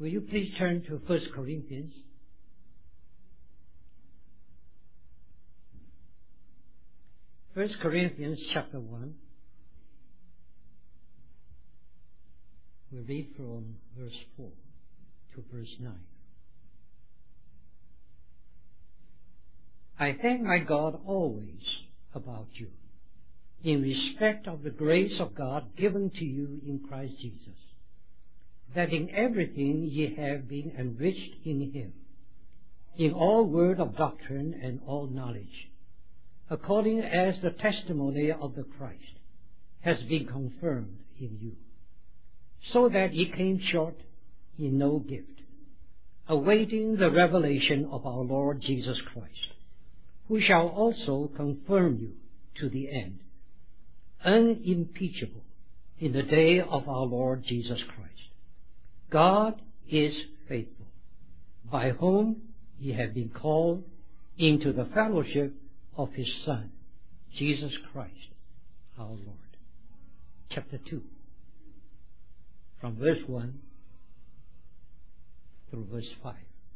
Will you please turn to 1 Corinthians? First Corinthians chapter 1. We read from verse 4 to verse 9. I thank my God always about you, in respect of the grace of God given to you in Christ Jesus, that in everything ye have been enriched in him, in all word of doctrine and all knowledge, according as the testimony of the Christ has been confirmed in you, so that ye came short in no gift, awaiting the revelation of our Lord Jesus Christ, who shall also confirm you to the end, unimpeachable in the day of our Lord Jesus Christ. God is faithful, by whom ye have been called into the fellowship of his Son, Jesus Christ, our Lord. Chapter 2, from verse 1 through verse 5.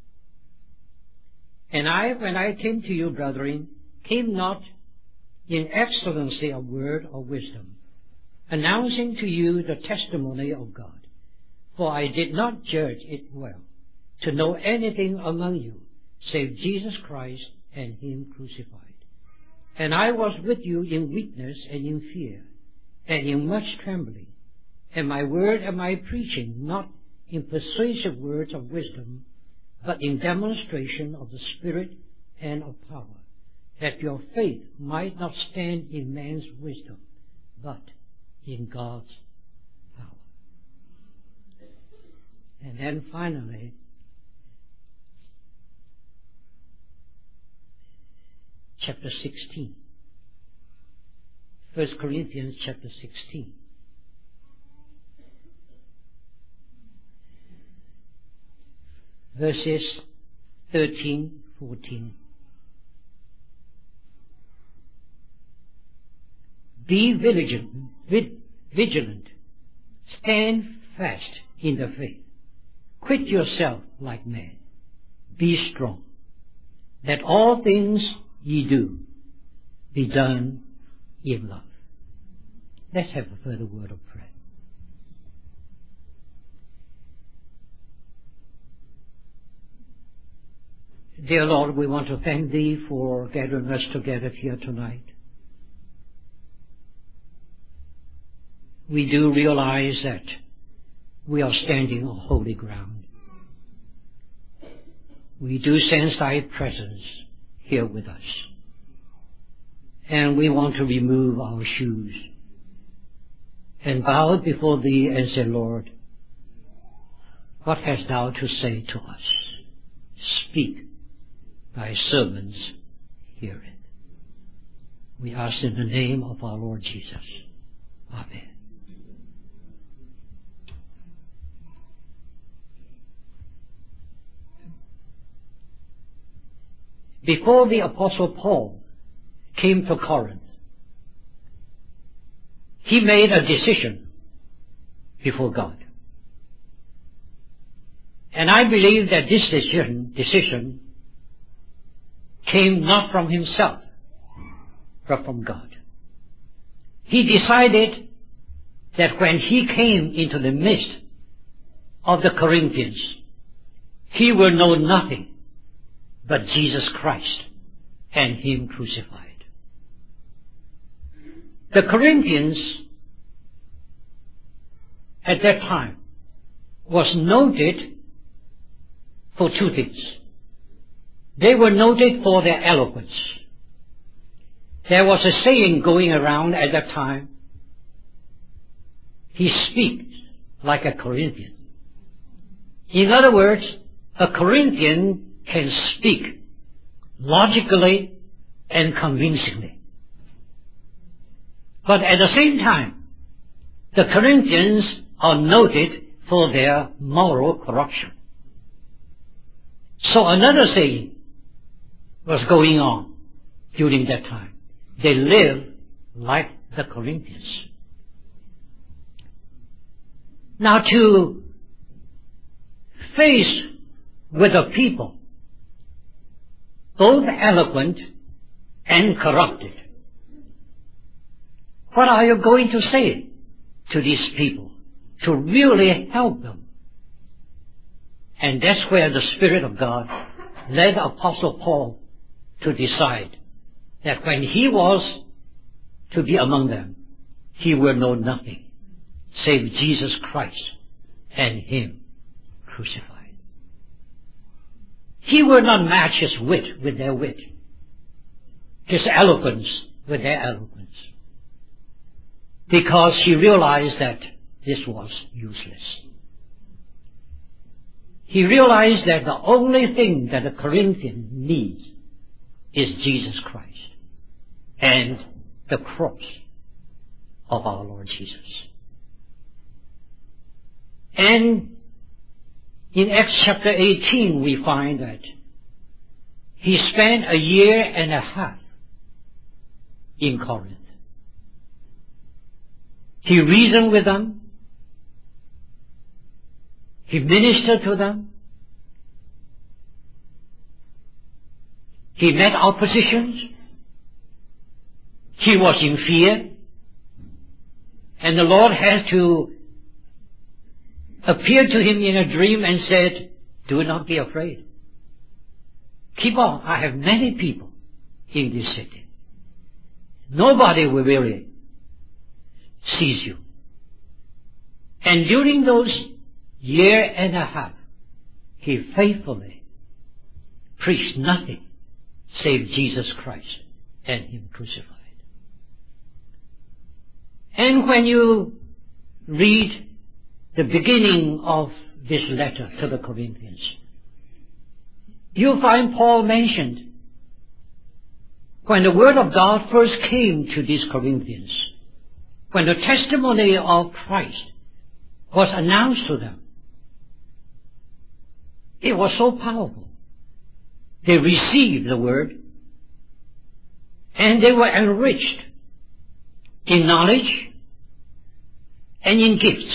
And I, when I came to you, brethren, came not in excellency of word or wisdom, announcing to you the testimony of God. For I did not judge it well to know anything among you, save Jesus Christ and him crucified. And I was with you in weakness and in fear, and in much trembling. And my word and my preaching, not in persuasive words of wisdom, but in demonstration of the Spirit and of power, that your faith might not stand in man's wisdom, but in God's power. And then finally, chapter 16. 1 Corinthians chapter 16. Verses 13, 14. Be vigilant, stand fast in the faith. Quit yourself like men. Be strong. Let all things ye do be done in love. Let's have a further word of prayer. Dear Lord, we want to thank Thee for gathering us together here tonight. We do realize that we are standing on holy ground. We do sense Thy presence here with us. And we want to remove our shoes and bow before Thee and say, Lord, what hast Thou to say to us? Speak. Thy servants hear it. We ask in the name of our Lord Jesus. Amen. Before the Apostle Paul came to Corinth, he made a decision before God. And I believe that this decision came not from himself, but from God. He decided that when he came into the midst of the Corinthians, he will know nothing but Jesus Christ and him crucified. The Corinthians at that time was noted for two things. They were noted for their eloquence. There was a saying going around at that time, he speaks like a Corinthian. In other words, a Corinthian can speak logically and convincingly. But at the same time, the Corinthians are noted for their moral corruption. So another saying was going on during that time. They lived like the Corinthians. Now, to faced with a people, both eloquent and corrupted. What are you going to say to these people to really help them? And that's where the Spirit of God led Apostle Paul to decide that when he was to be among them, he will know nothing save Jesus Christ and Him crucified. He will not match his wit with their wit, his eloquence with their eloquence, because he realized that this was useless. He realized that the only thing that the Corinthian needs is Jesus Christ and the cross of our Lord Jesus. And in Acts chapter 18 we find that he spent a year and a half in Corinth. He reasoned with them. He ministered to them. He met oppositions. He was in fear. And the Lord had to appear to him in a dream and said, "Do not be afraid. Keep on. I have many people in this city. Nobody will really seize you." And during those year and a half, he faithfully preached nothing save Jesus Christ and Him crucified. And when you read the beginning of this letter to the Corinthians, you'll find Paul mentioned when the Word of God first came to these Corinthians, when the testimony of Christ was announced to them. It was so powerful. They received the Word, and they were enriched in knowledge and in gifts.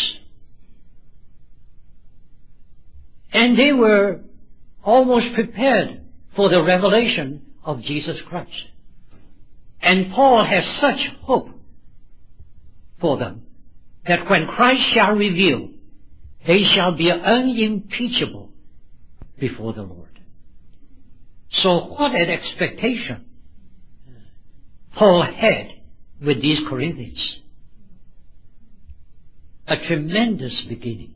And they were almost prepared for the revelation of Jesus Christ. And Paul has such hope for them that when Christ shall reveal, they shall be unimpeachable before the Lord. So what an expectation Paul had with these Corinthians. A tremendous beginning.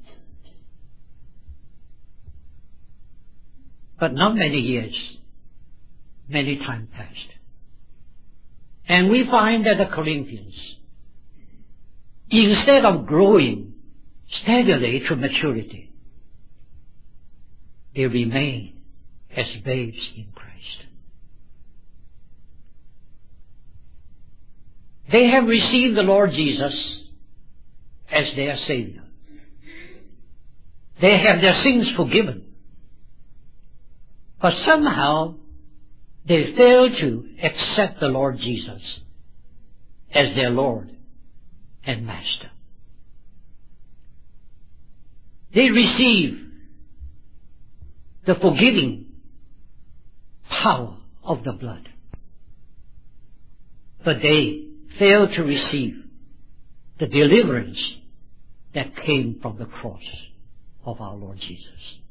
But not many years, many time passed. And we find that the Corinthians, instead of growing steadily to maturity, they remain as babes in Christ. They have received the Lord Jesus as their Savior. They have their sins forgiven. But somehow they fail to accept the Lord Jesus as their Lord and Master. They receive the forgiving power of the blood, but they fail to receive the deliverance that came from the cross of our Lord Jesus.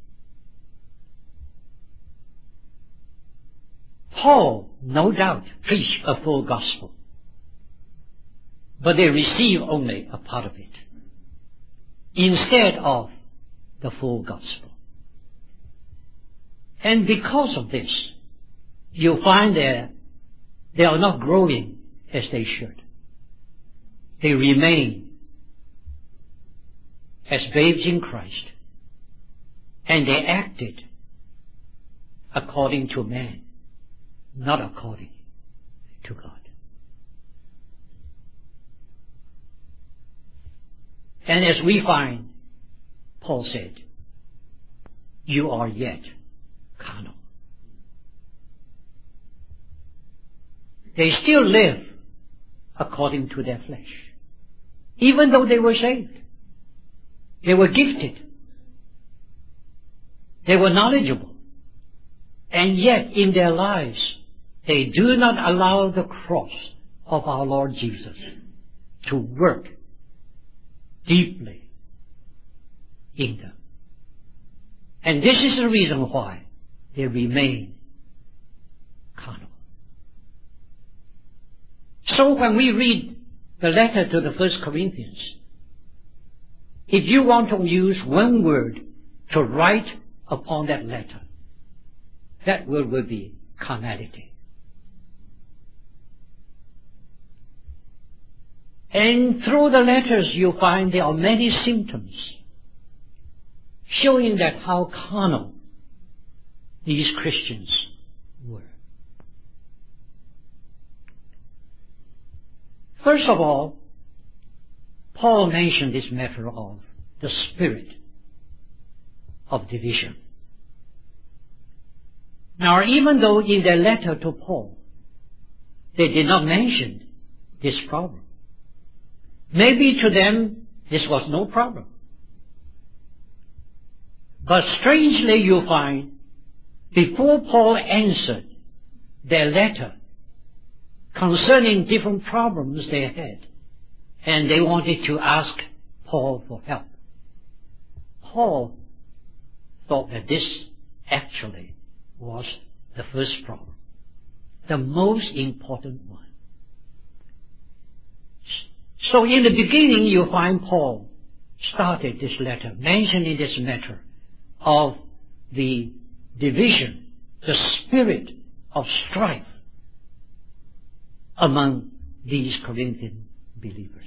Paul, no doubt, preached a full gospel, but they receive only a part of it instead of the full gospel. And because of this, you find they are not growing as they should. They remain as babes in Christ, and they acted according to man, not according to God. And as we find, Paul said, you are yet carnal. They still live according to their flesh, even though they were saved. They were gifted. They were knowledgeable. And yet in their lives, they do not allow the cross of our Lord Jesus to work deeply in them. And this is the reason why they remain carnal. So when we read the letter to the 1 Corinthians, if you want to use one word to write upon that letter, that word will be carnality. And through the letters you find there are many symptoms showing that how carnal these Christians were. First of all, Paul mentioned this matter of the spirit of division. Now, even though in their letter to Paul, they did not mention this problem, maybe to them this was no problem. But strangely you find, before Paul answered their letter concerning different problems they had, and they wanted to ask Paul for help, Paul thought that this actually was the first problem, the most important one. So in the beginning you find Paul started this letter mentioning this matter of the division, the spirit of strife among these Corinthian believers.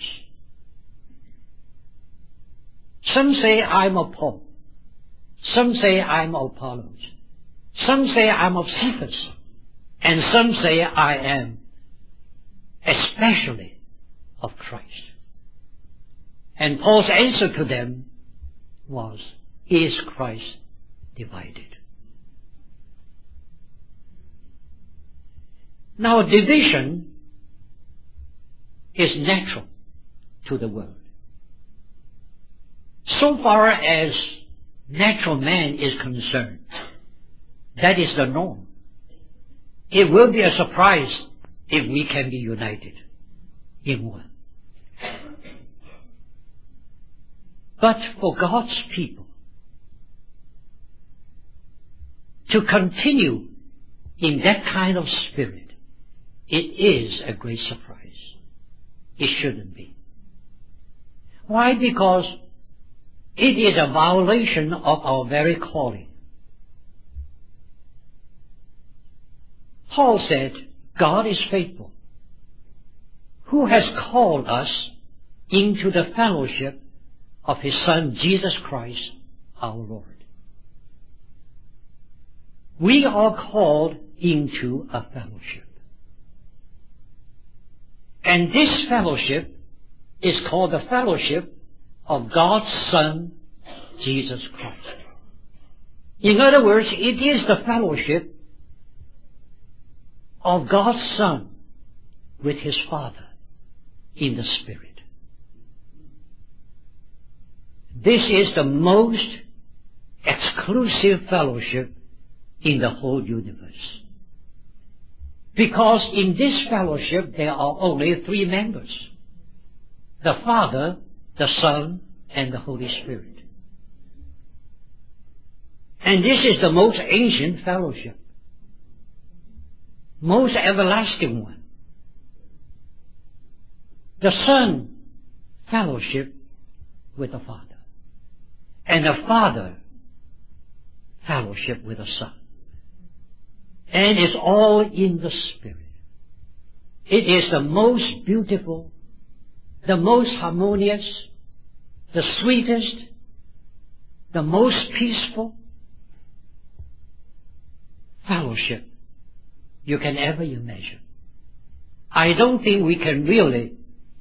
Some say I'm of Paul. Some say I'm of Apollos. Some say I'm of Cephas. And some say I am especially of Christ. And Paul's answer to them was, is Christ divided? Now, division is natural to the world. So far as natural man is concerned, that is the norm. It will be a surprise if we can be united in one. But for God's people to continue in that kind of spirit, it is a great surprise. It shouldn't be. Why? Because it is a violation of our very calling. Paul said, God is faithful, who has called us into the fellowship of His Son, Jesus Christ, our Lord. We are called into a fellowship. And this fellowship is called the fellowship of God's Son, Jesus Christ. In other words, it is the fellowship of God's Son with His Father in the Spirit. This is the most exclusive fellowship in the whole universe. Because in this fellowship there are only three members: the Father, the Son, and the Holy Spirit. And this is the most ancient fellowship, most everlasting one. The Son fellowship with the Father, and the Father fellowship with the Son. And it's all in the Spirit. It is the most beautiful, the most harmonious, the sweetest, the most peaceful fellowship you can ever imagine. I don't think we can really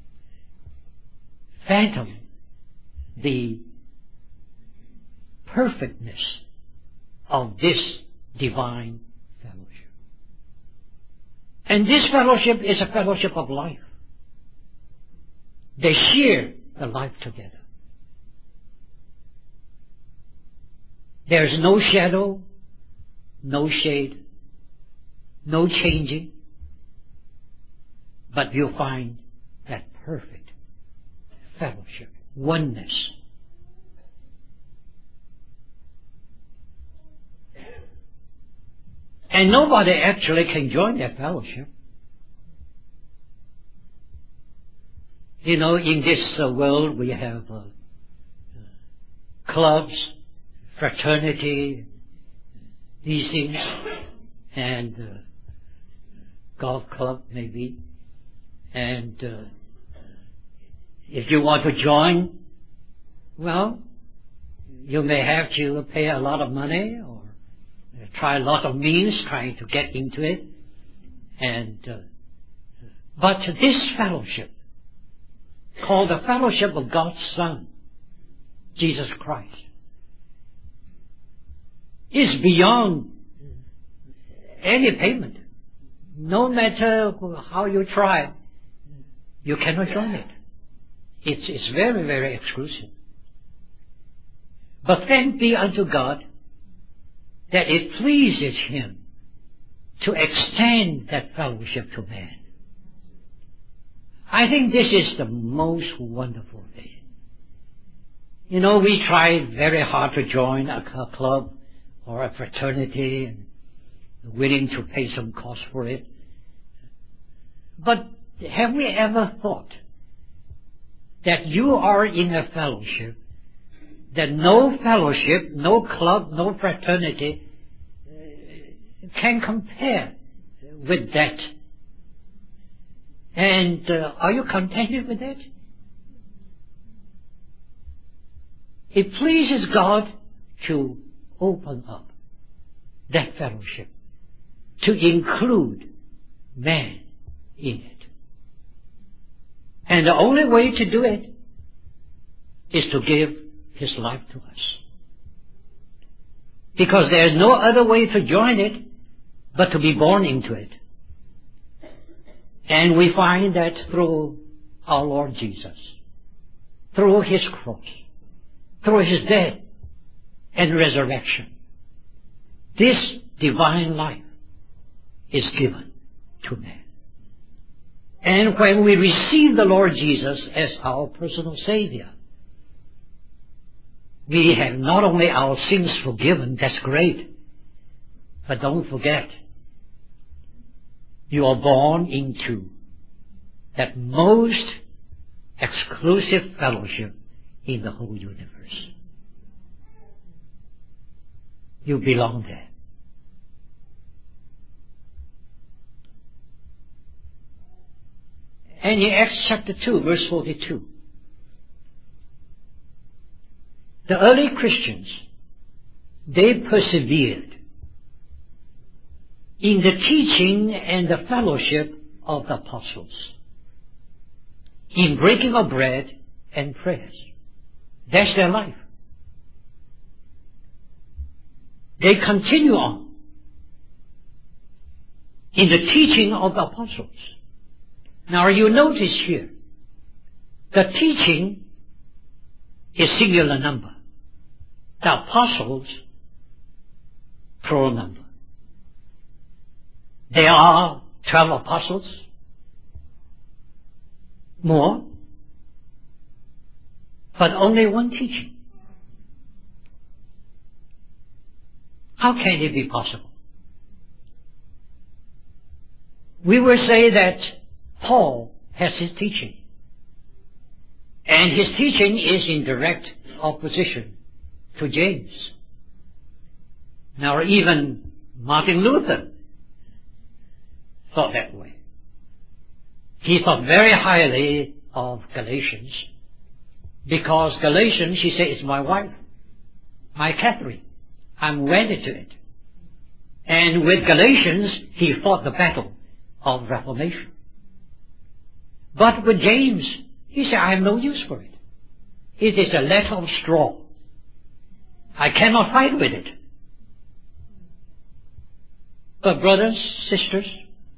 fathom the perfectness of this divine fellowship. And this fellowship is a fellowship of life. They share the life together. There's no shadow, no shade, no changing, but you'll find that perfect fellowship, oneness. And nobody actually can join that fellowship. You know, in this world we have clubs, fraternity, these things, and golf club maybe. And if you want to join, well, you may have to pay a lot of money or try a lot of means trying to get into it. And but this fellowship, called the fellowship of God's Son, Jesus Christ, is beyond any payment. No matter how you try, you cannot join it. It's very, very exclusive. But thanks be unto God that it pleases Him to extend that fellowship to man. I think this is the most wonderful thing. You know, we try very hard to join a club or a fraternity and willing to pay some cost for it. But have we ever thought that you are in a fellowship that no fellowship, no club, no fraternity can compare with that? And are you contented with that? It pleases God to open up that fellowship, to include man in it. And the only way to do it is to give His life to us. Because there is no other way to join it but to be born into it. And we find that through our Lord Jesus, through His cross, through His death and resurrection, this divine life is given to man. And when we receive the Lord Jesus as our personal Savior, we have not only our sins forgiven, that's great, but don't forget, you are born into that most exclusive fellowship in the whole universe. You belong there. And in Acts chapter 2, verse 42, the early Christians, they persevered in the teaching and the fellowship of the apostles, in breaking of bread and prayers. That's their life. They continue on in the teaching of the apostles. Now you notice here, the teaching is singular number. The apostles, plural number. There are 12 apostles, more, but only one teaching. How can it be possible? We will say that Paul has his teaching, and his teaching is in direct opposition to James. Now even Martin Luther thought that way. He thought very highly of Galatians, because Galatians, he said, is my wife, my Catherine. I'm wedded to it. And with Galatians, he fought the battle of Reformation. But with James, he said, I have no use for it. It is a letter of straw. I cannot fight with it. But brothers, sisters,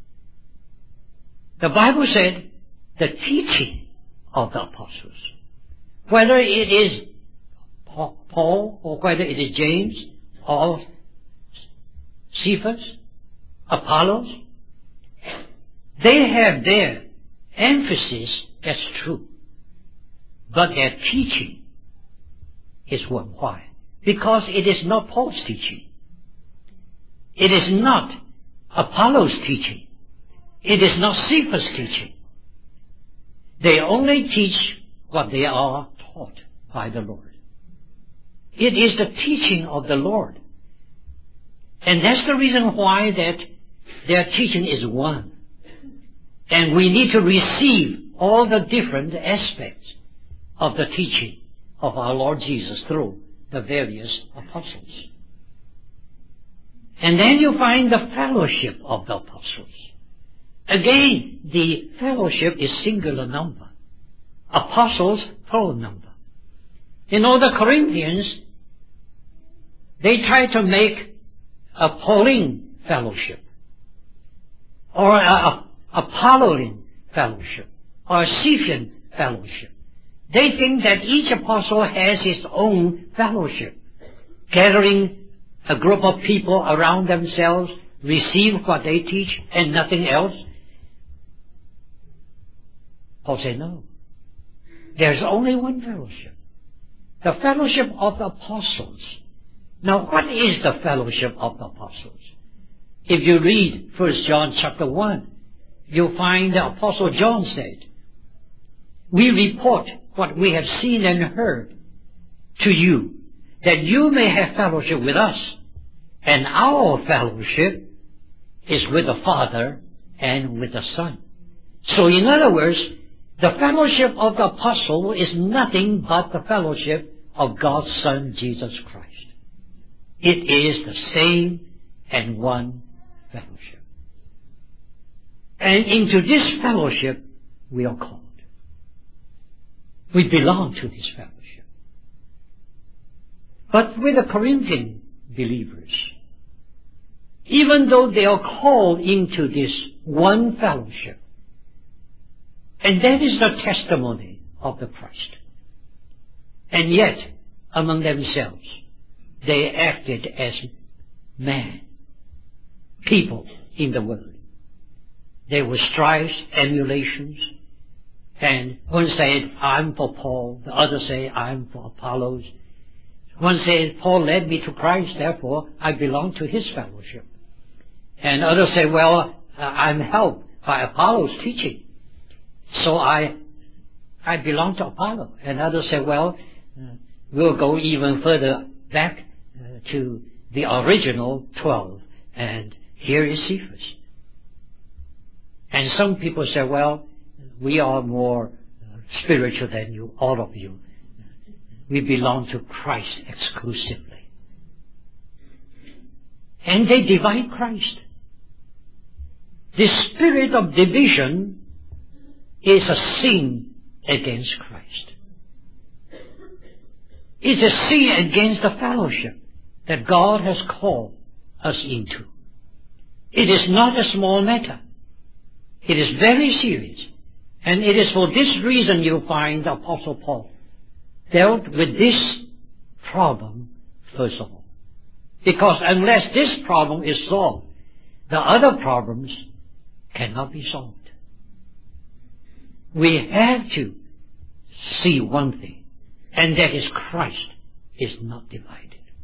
the Bible said the teaching of the apostles, whether it is Paul or whether it is James or Cephas, Apollos. They have their emphasis, that's true. But their teaching is one. Why? Because it is not Paul's teaching. It is not Apollos' teaching. It is not Cephas' teaching. They only teach what they are taught by the Lord. It is the teaching of the Lord. And that's the reason why that their teaching is one. And we need to receive all the different aspects of the teaching of our Lord Jesus through the various apostles. And then you find the fellowship of the apostles. Again, the fellowship is singular number. Apostles, plural number. You know, the Corinthians, they try to make a Pauline fellowship, or a Apolline fellowship, or a Cephasian fellowship. They think that each apostle has his own fellowship, gathering a group of people around themselves, receive what they teach, and nothing else. Paul said, no. There's only one fellowship. The fellowship of the apostles. Now, what is the fellowship of the apostles? If you read 1 John chapter 1, you'll find the Apostle John said, we report what we have seen and heard to you, that you may have fellowship with us. And our fellowship is with the Father and with the Son. So in other words, the fellowship of the apostle is nothing but the fellowship of God's Son, Jesus Christ. It is the same and one fellowship. And into this fellowship we are called. We belong to this fellowship. But with the Corinthian believers, even though they are called into this one fellowship, and that is the testimony of the Christ, and yet among themselves they acted as man, people in the world. There were strifes, emulations, and one said, I'm for Paul, the other say, I'm for Apollos. One said, Paul led me to Christ, therefore I belong to his fellowship. And others say, well, I'm helped by Apollos' teaching, so I belong to Apollo. And others say, well, we'll go even further back to the original 12, and here is Cephas. And some people say, well, we are more spiritual than you, all of you. We belong to Christ exclusively. And they divide Christ. The spirit of division is a sin against Christ. It's a sin against the fellowship that God has called us into. It is not a small matter. It is very serious. And it is for this reason you find the Apostle Paul dealt with this problem first of all. Because unless this problem is solved, the other problems cannot be solved. We have to see one thing, and that is Christ is not divided.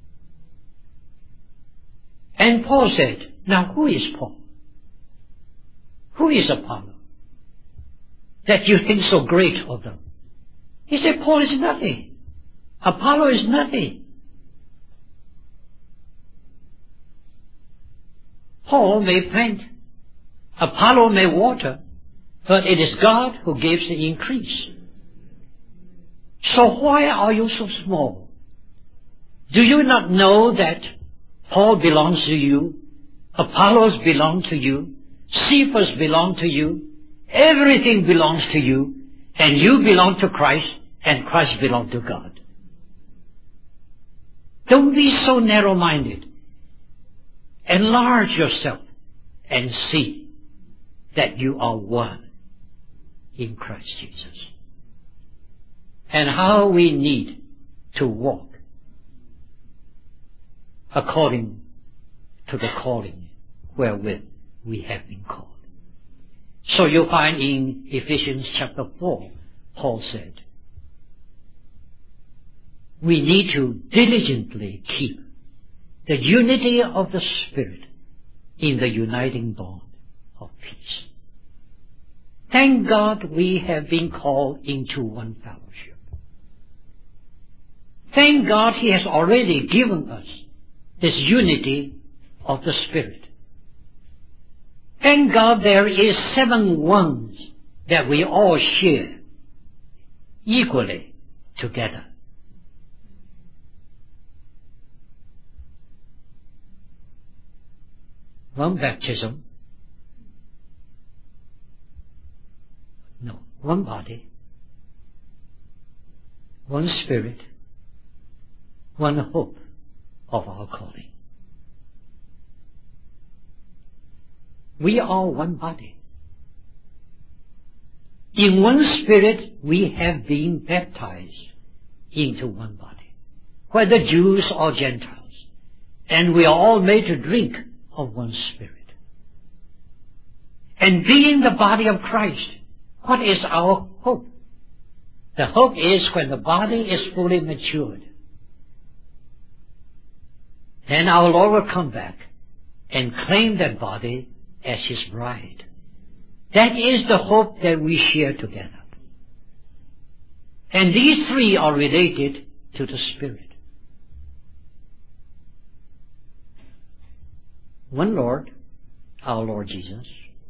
And Paul said, now who is Paul? Who is Apollo? That you think so great of them. He said, Paul is nothing. Apollo is nothing. Paul may plant, Apollo may water, but it is God who gives the increase. So why are you so small? Do you not know that Paul belongs to you, Apollos belong to you, Cephas belong to you, everything belongs to you, and you belong to Christ, and Christ belongs to God. Don't be so narrow-minded. Enlarge yourself and see that you are one in Christ Jesus. And how we need to walk according to the calling wherewith we have been called. So you find in Ephesians chapter 4, Paul said, we need to diligently keep the unity of the Spirit in the uniting bond of peace. Thank God we have been called into one fellowship. Thank God He has already given us this unity of the Spirit. Thank God there is 7 ones that we all share equally together. One baptism, one body, one Spirit, one hope of our calling. We are one body. In one Spirit we have been baptized into one body, whether Jews or Gentiles, and we are all made to drink of one Spirit. And being the body of Christ, what is our hope? The hope is when the body is fully matured, then our Lord will come back and claim that body as His bride. That is the hope that we share together. And these 3 are related to the Spirit. One Lord, our Lord Jesus.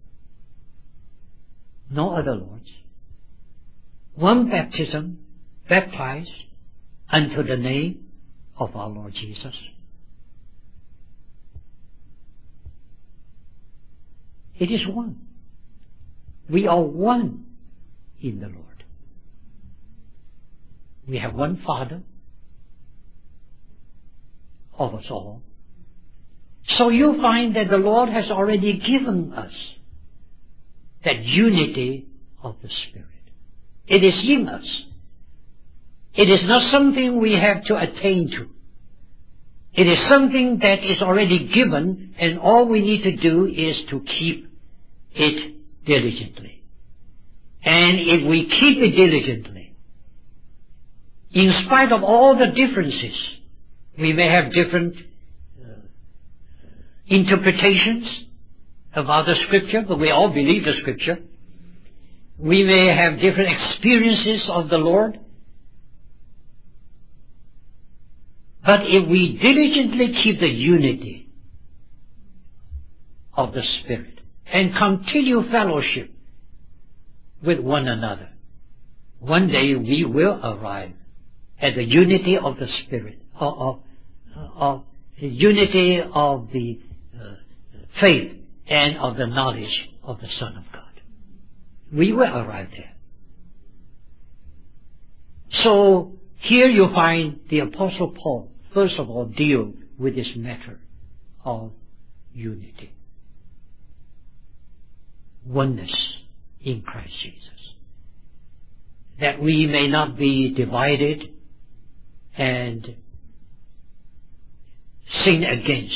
No other Lords. One baptism, baptized unto the name of our Lord Jesus. It is one. We are one in the Lord. We have one Father of us all. So you find that the Lord has already given us that unity of the Spirit. It is in us. It is not something we have to attain to. It is something that is already given, and all we need to do is to keep it diligently. And if we keep it diligently, in spite of all the differences, we may have different interpretations about the Scripture, but we all believe the Scripture. We may have different experiences of the Lord. But if we diligently keep the unity of the Spirit and continue fellowship with one another, one day we will arrive at the unity of the Spirit, of the unity of the faith and of the knowledge of the Son of God. We will arrive there. So here you find the Apostle Paul, first of all, deal with this matter of unity. Oneness in Christ Jesus. That we may not be divided and sin against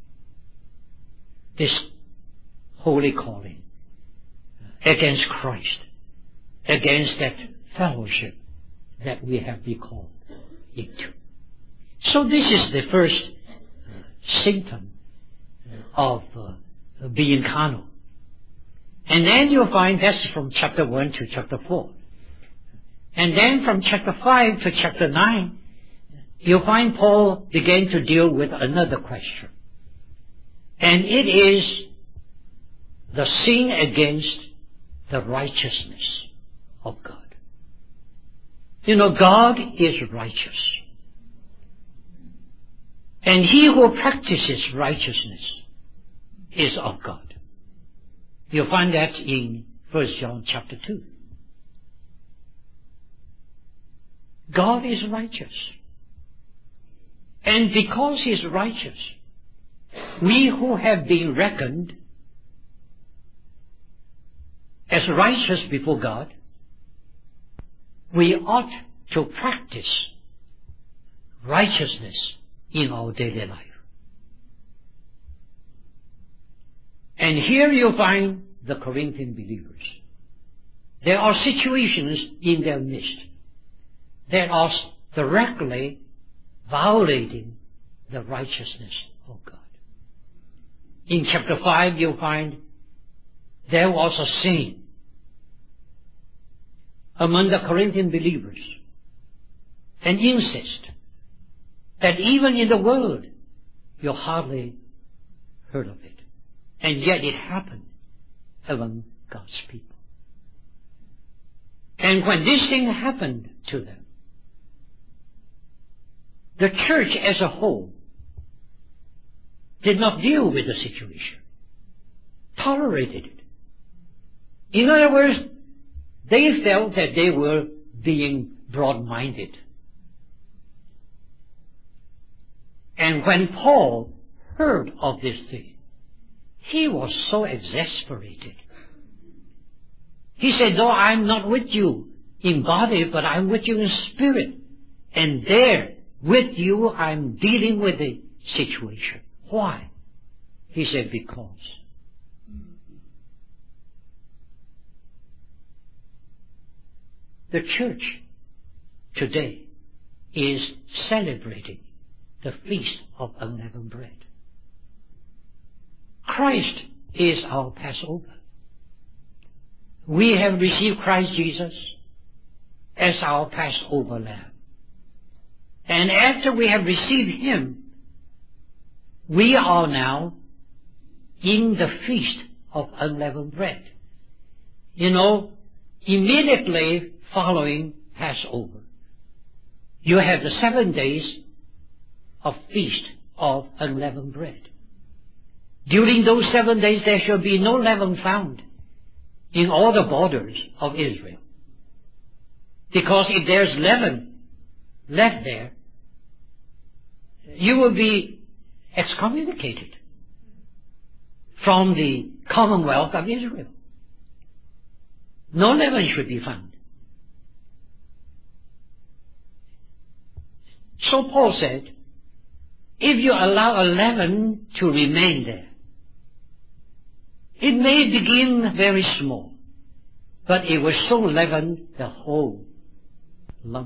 this holy calling, against Christ, against that fellowship that we have been called into. So this is the first symptom of being carnal. And then you'll find that's from chapter 1 to chapter 4. And then from chapter 5 to chapter 9, you'll find Paul began to deal with another question. And it is the sin against the righteousness of God. You know, God is righteous. And he who practices righteousness is of God. You'll find that in 1 John chapter 2. God is righteous. And because he is righteous, we who have been reckoned as righteous before God, we ought to practice righteousness in our daily life. And here you find the Corinthian believers. There are situations in their midst that are directly violating the righteousness of God. In chapter 5 you find there was a sin among the Corinthian believers, an incest that even in the world you hardly heard of it. And yet it happened among God's people. And when this thing happened to them, the church as a whole did not deal with the situation, tolerated it. In other words, they felt that they were being broad-minded. And when Paul heard of this thing, he was so exasperated. He said, "Though I'm not with you in body, but I'm with you in spirit. And there, with you, I'm dealing with the situation." Why? He said, "Because the church today is celebrating the Feast of Unleavened Bread. Christ is our Passover. We have received Christ Jesus as our Passover lamb. And after we have received Him, we are now in the Feast of Unleavened Bread. You know, immediately following Passover, you have the 7 days of Feast of Unleavened Bread. During those 7 days there shall be no leaven found in all the borders of Israel. Because if there's leaven left there, you will be excommunicated from the commonwealth of Israel. No leaven should be found. So Paul said, if you allow a leaven to remain there, it may begin very small, but it will so leaven the whole lump.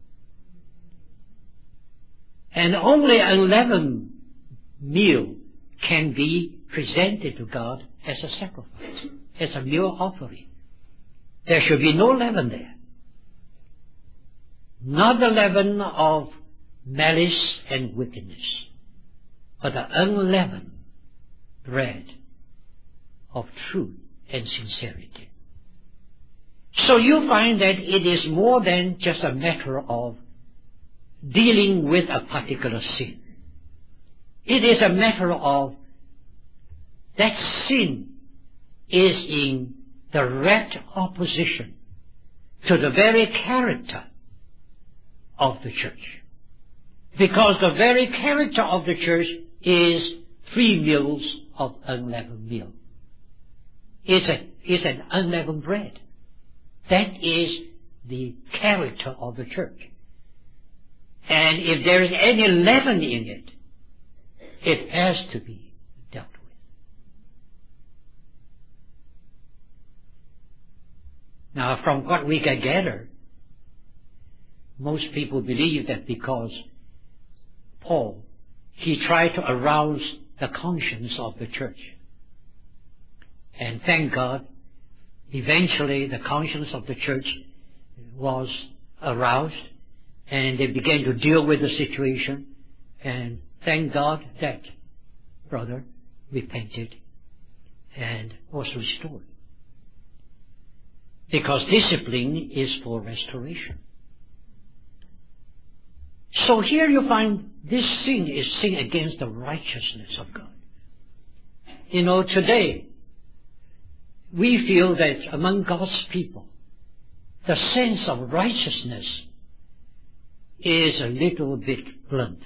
And only a unleavened meal can be presented to God as a sacrifice, as a meal offering. There should be no leaven there. Not the leaven of malice and wickedness, but the unleavened bread of truth and sincerity. So you find that it is more than just a matter of dealing with a particular sin. It is a matter of that sin is in direct opposition to the very character of the church. Because the very character of the church is 3 meals of unleavened meal. It's an unleavened bread. That is the character of the church. And if there is any leaven in it, it has to be dealt with. Now, from what we can gather, most people believe that because Paul, he tried to arouse the conscience of the church. And thank God, eventually the conscience of the church was aroused, and they began to deal with the situation, and thank God that brother repented and was restored. Because discipline is for restoration. So here you find this sin is sin against the righteousness of God. You know, today, we feel that among God's people, the sense of righteousness is a little bit blunted.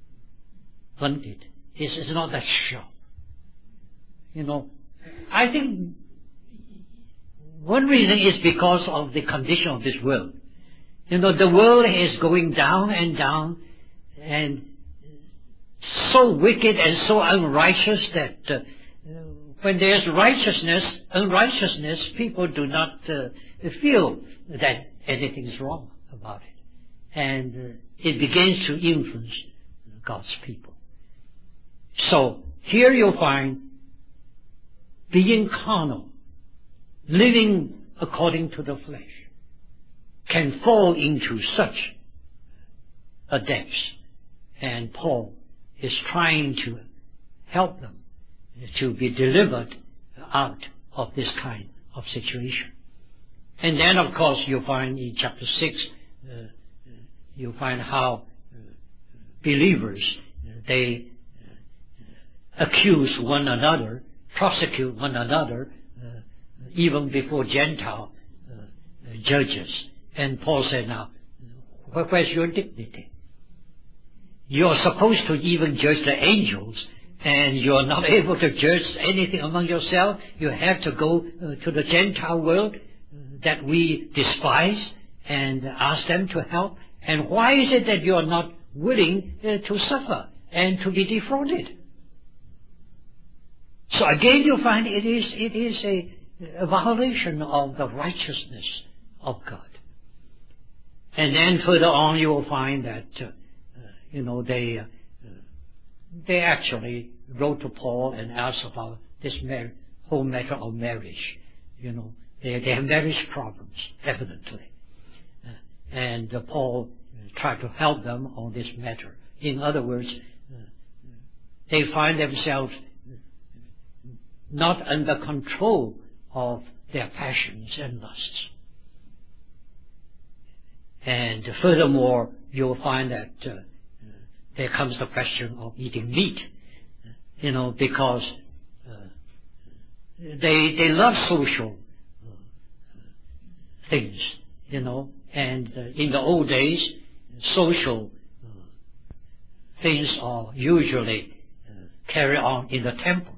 It's not that sharp. You know, I think one reason is because of the condition of this world. You know, the world is going down and down, and so wicked and so unrighteous that when there's unrighteousness, people do not feel that anything is wrong about it. And it begins to influence God's people. So here you'll find being carnal, living according to the flesh, can fall into such a depth. And Paul is trying to help them to be delivered out of this kind of situation. And then, of course, you'll find in chapter 6, you'll find how believers, they accuse one another, prosecute one another, even before Gentile judges. And Paul said, now, where's your dignity? You're supposed to even judge the angels, and you're not able to judge anything among yourself. You have to go to the Gentile world that we despise and ask them to help. And why is it that you're not willing to suffer and to be defrauded? So again, you find it is a violation of the righteousness of God. And then further on, you will find that they actually wrote to Paul and asked about this whole matter of marriage. They have marriage problems, evidently. And Paul tried to help them on this matter. In other words, they find themselves not under control of their passions and lusts. And furthermore, you'll find that there comes the question of eating meat, because they love social things, and in the old days, social things are usually carried on in the temples.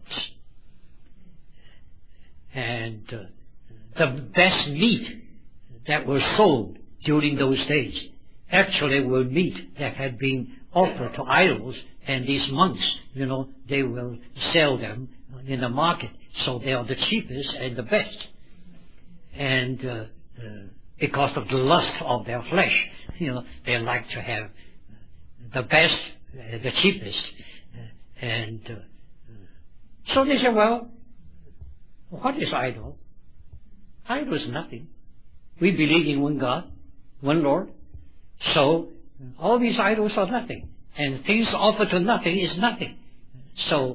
And the best meat that was sold during those days actually were meat that had been offered to idols, and these monks, they will sell them in the market. So they are the cheapest and the best. And because of the lust of their flesh, they like to have the best, the cheapest. And so they say, well, what is idol? Idol is nothing. We believe in one God, one Lord. So all these idols are nothing. And things offered to nothing is nothing. So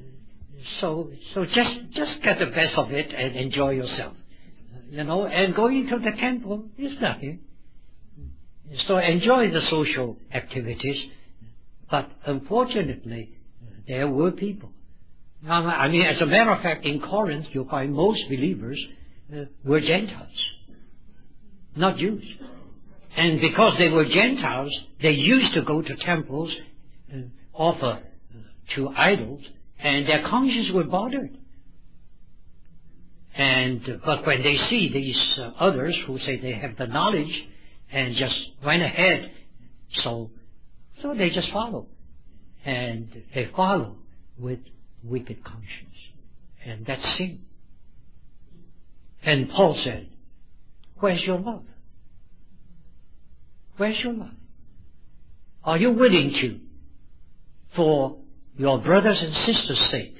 just get the best of it and enjoy yourself. And going to the temple is nothing. So enjoy the social activities. But unfortunately, there were people. As a matter of fact, in Corinth, you'll find most believers were Gentiles, not Jews. And because they were Gentiles, they used to go to temples and offer to idols, and their consciences were bothered. But when they see these others who say they have the knowledge and just went ahead, so they just follow. And they follow with wicked conscience. And that's sin. And Paul said, where's your love? Where's your love? Are you willing to, for your brothers and sisters' sake,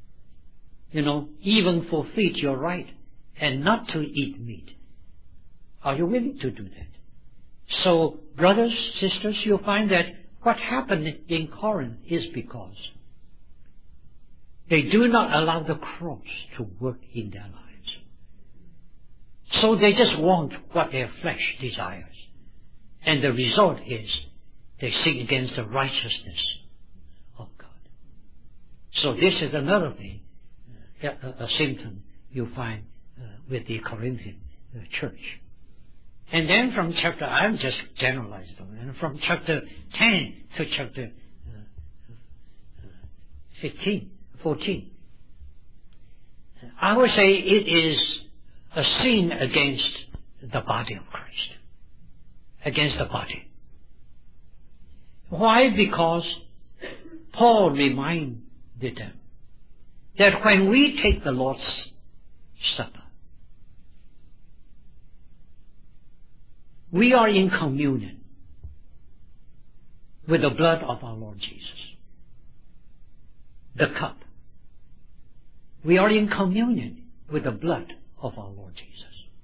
even forfeit your right and not to eat meat? Are you willing to do that? So, brothers, sisters, you'll find that what happened in Corinth is because they do not allow the cross to work in their lives. So they just want what their flesh desires. And the result is they sin against the righteousness of God. So this is another thing, a symptom you find with the Corinthian church. And then from chapter, I'm just generalizing them, and from chapter 10 to chapter 14, I would say it is a sin against the body of Christ. Against the body. Why? Because Paul reminded them that when we take the Lord's Supper, we are in communion with the blood of our Lord Jesus. The cup. We are in communion with the blood of our Lord Jesus.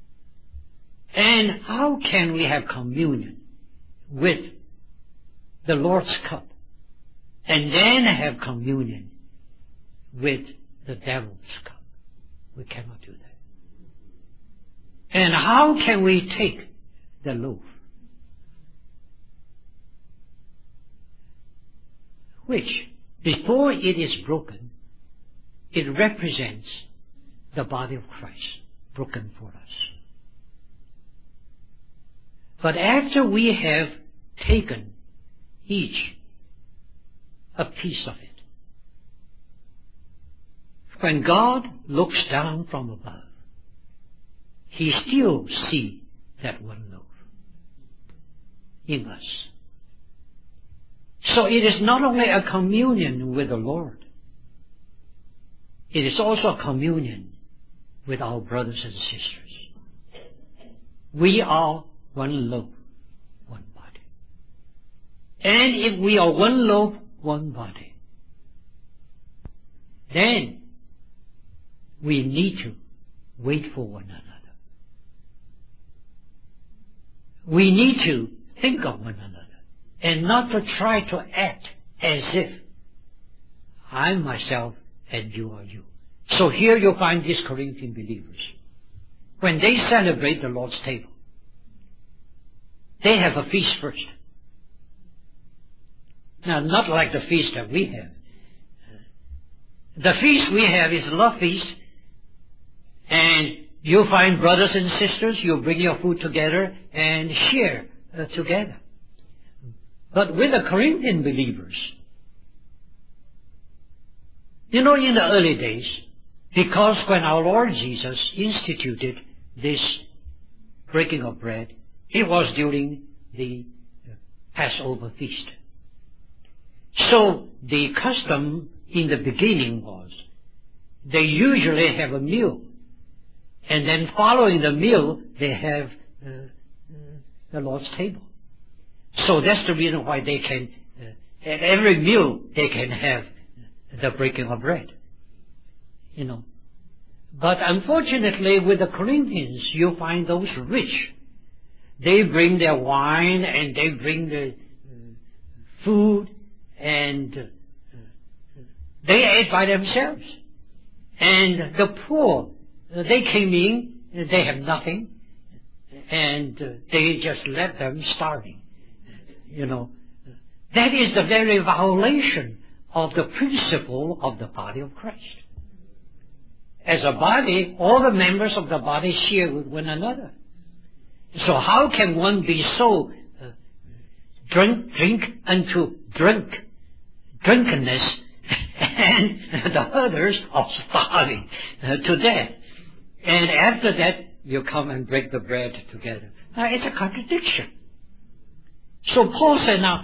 And how can we have communion with the Lord's cup and then have communion with the devil's cup? We cannot do that. And how can we take the loaf, which, before it is broken, it represents the body of Christ broken for us. But after we have taken each a piece of it, when God looks down from above, He still sees that one loaf in us. So it is not only a communion with the Lord, it is also a communion with our brothers and sisters. We are one loaf, one body. And if we are one loaf, one body, then we need to wait for one another. We need to think of one another and not to try to act as if I myself and you are you. So here you find these Corinthian believers. When they celebrate the Lord's table, they have a feast first. Now, not like the feast that we have. The feast we have is a love feast, and you find brothers and sisters, you bring your food together and share together. But with the Corinthian believers, you know, in the early days, because when our Lord Jesus instituted this breaking of bread, it was during the Passover feast. So the custom in the beginning was they usually have a meal, and then following the meal they have the Lord's table. So that's the reason why they can, at every meal they can have the breaking of bread. You know. But unfortunately with the Corinthians, you find those rich. They bring their wine and they bring the food and they ate by themselves. And the poor, they came in, they have nothing, and they just let them starving. You know, that is the very violation of the principle of the body of Christ. As a body, all the members of the body share with one another. So how can one be so drink unto drunkenness and the others are starving to death? And after that, you come and break the bread together. Now, it's a contradiction. So Paul said, now,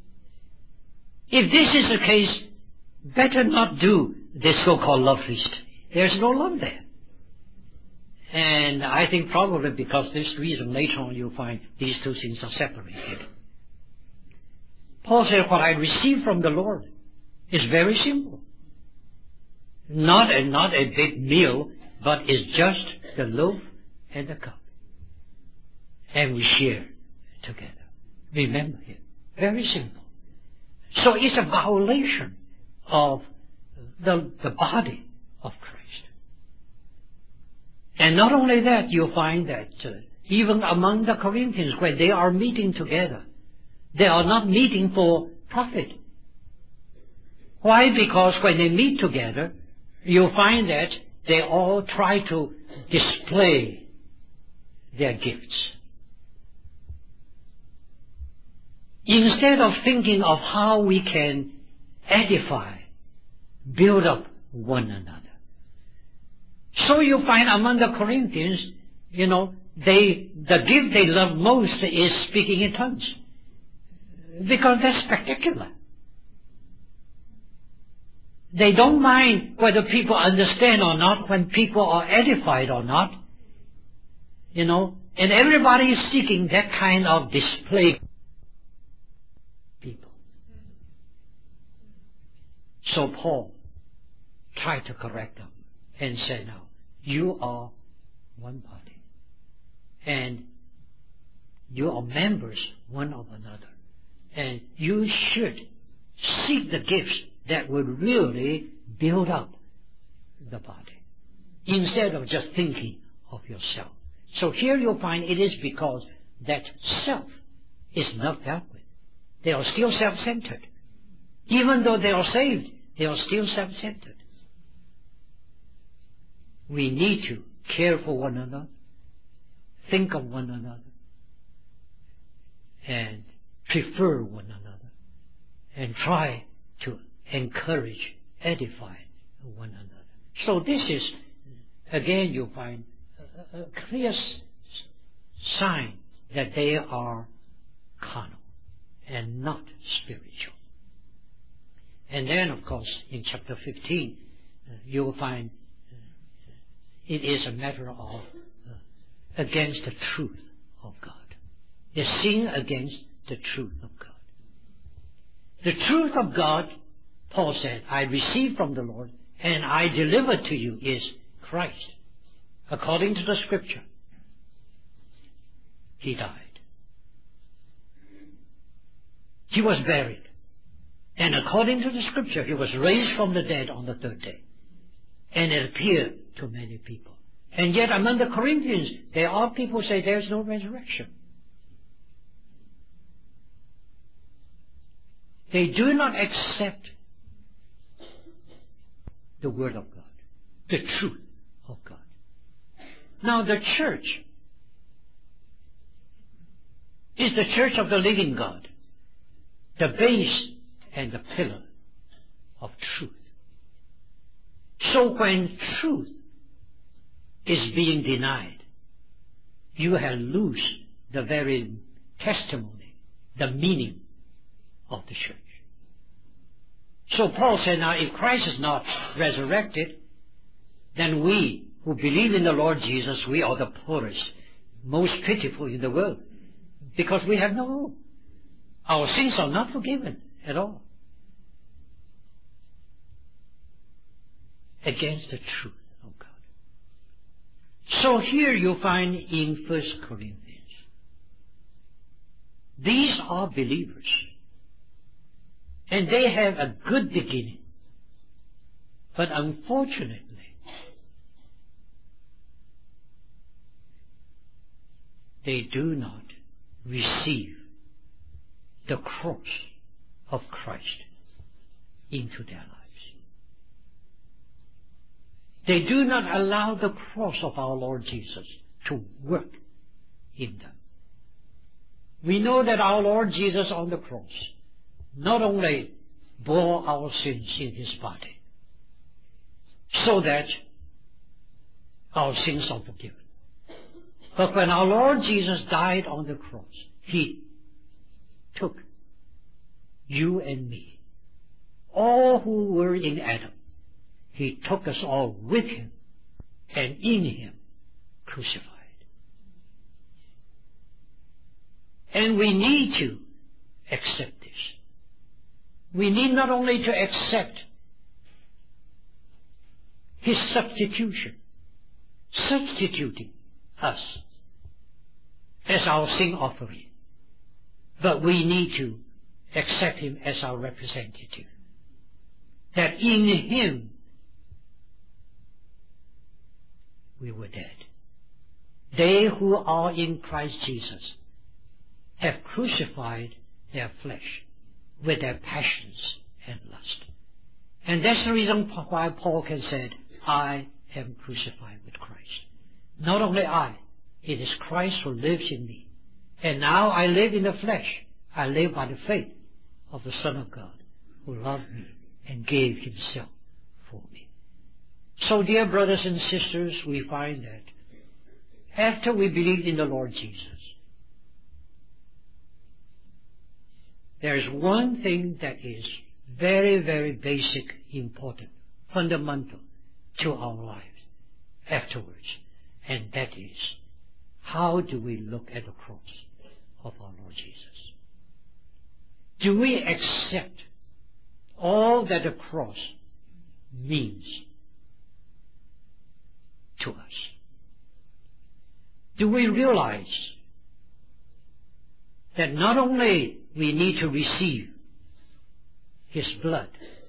if this is the case, better not do this so-called love feast. There's no love there. And I think probably because of this reason, later on you'll find these two things are separated. Paul said, what I received from the Lord is very simple. Not a big meal, but it's just the loaf and the cup. And we share together. Remember it. Very simple. So it's a violation of the body of Christ. And not only that, you'll find that even among the Corinthians, when they are meeting together, they are not meeting for profit. Why? Because when they meet together, you'll find that they all try to display their gifts. Instead of thinking of how we can edify, build up one another. So you find among the Corinthians, you know, the gift they love most is speaking in tongues. Because that's spectacular. They don't mind whether people understand or not, when people are edified or not. And everybody is seeking that kind of display people. So Paul tried to correct them and said, now, you are one body, and you are members one of another, and you should seek the gifts that would really build up the body, instead of just thinking of yourself. So here you'll find it is because that self is not dealt with. They are still self-centered. Even though they are saved, they are still self-centered. We need to care for one another, think of one another, and prefer one another, and try to encourage, edify one another. So this is, again, you'll find a clear sign that they are carnal and not spiritual. And then, of course, in chapter 15, you'll find it is a matter of against the truth of God. They sin against the truth of God. The truth of God, Paul said, I received from the Lord and I delivered to you is Christ. According to the Scripture, He died. He was buried. And according to the Scripture, He was raised from the dead on the third day. And it appeared to many people. And yet among the Corinthians, there are people who say there's no resurrection. They do not accept the Word of God, the truth of God. Now the church is the church of the living God, the base and the pillar of truth. So when truth is being denied, you have lost the very testimony, the meaning of the church. So Paul said, now if Christ is not resurrected, then we who believe in the Lord Jesus, we are the poorest, most pitiful in the world, because we have no hope. Our sins are not forgiven at all. Against the truth of God. So here you find in 1 Corinthians, these are believers, and they have a good beginning, but unfortunately, they do not receive the cross of Christ into their lives. They do not allow the cross of our Lord Jesus to work in them. We know that our Lord Jesus on the cross not only bore our sins in His body, so that our sins are forgiven, but when our Lord Jesus died on the cross, He took you and me, all who were in Adam. He took us all with Him and in Him crucified. And we need to accept this. We need not only to accept His substitution, substituting us as our sin offering, but we need to accept Him as our representative. That in Him we were dead. They who are in Christ Jesus have crucified their flesh with their passions and lust. And that's the reason why Paul can say, I am crucified with Christ. Not only I, it is Christ who lives in me. And now I live in the flesh. I live by the faith of the Son of God who loved me and gave Himself for me. So, dear brothers and sisters, we find that after we believe in the Lord Jesus, there is one thing that is very, very basic, important, fundamental to our lives afterwards. And that is, how do we look at the cross of our Lord Jesus? Do we accept all that the cross means to us? Do we realize that not only we need to receive His blood,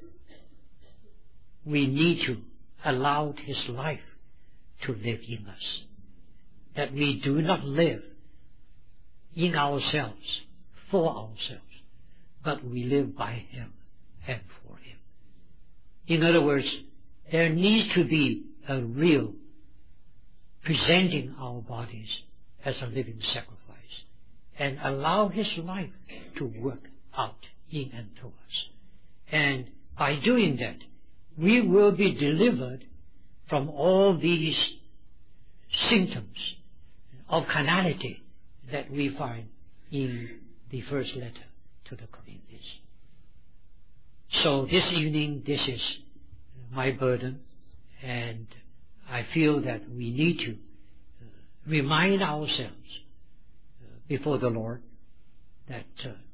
we need to allow His life to live in us, that we do not live in ourselves, for ourselves, but we live by Him and for Him. In other words, there needs to be a real presenting our bodies as a living sacrifice and allow His life to work out in and through us. And by doing that, we will be delivered from all these symptoms of carnality that we find in the first letter to the Corinthians. So this evening, this is my burden, and I feel that we need to remind ourselves before the Lord that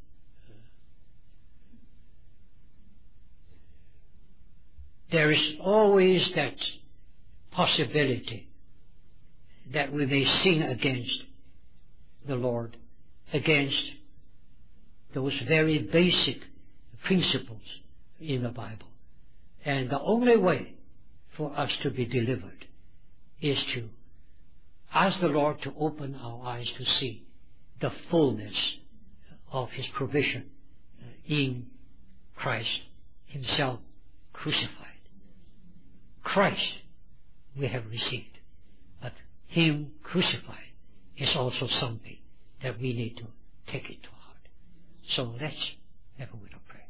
there is always that possibility that we may sin against the Lord, against those very basic principles in the Bible. And the only way for us to be delivered is to ask the Lord to open our eyes to see the fullness of His provision in Christ Himself crucified. Christ we have received, but Him crucified is also something that we need to take it to heart. So let's have a word of prayer.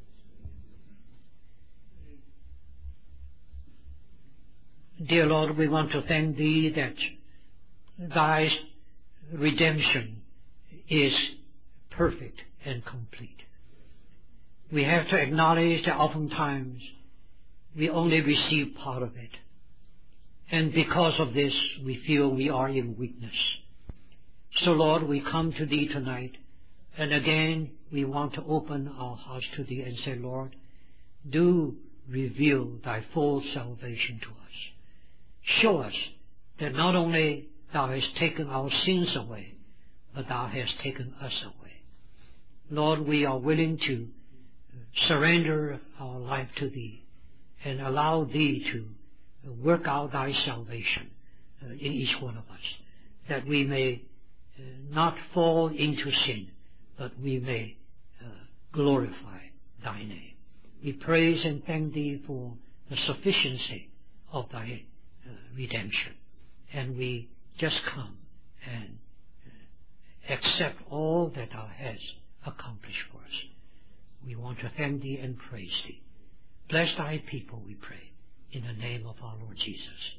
Dear Lord, we want to thank Thee that Thy redemption is perfect and complete. We have to acknowledge that oftentimes we only receive part of it. And because of this, we feel we are in weakness. So Lord, we come to Thee tonight, and again we want to open our hearts to Thee and say, Lord, do reveal Thy full salvation to us. Show us that not only Thou hast taken our sins away, but Thou hast taken us away. Lord, we are willing to surrender our life to Thee and allow Thee to work out Thy salvation in each one of us, that we may not fall into sin, but we may glorify Thy name. We praise and thank Thee for the sufficiency of Thy redemption. And we just come and accept all that Thou hast accomplished for us. We want to thank Thee and praise Thee. Bless Thy people, we pray, in the name of our Lord Jesus.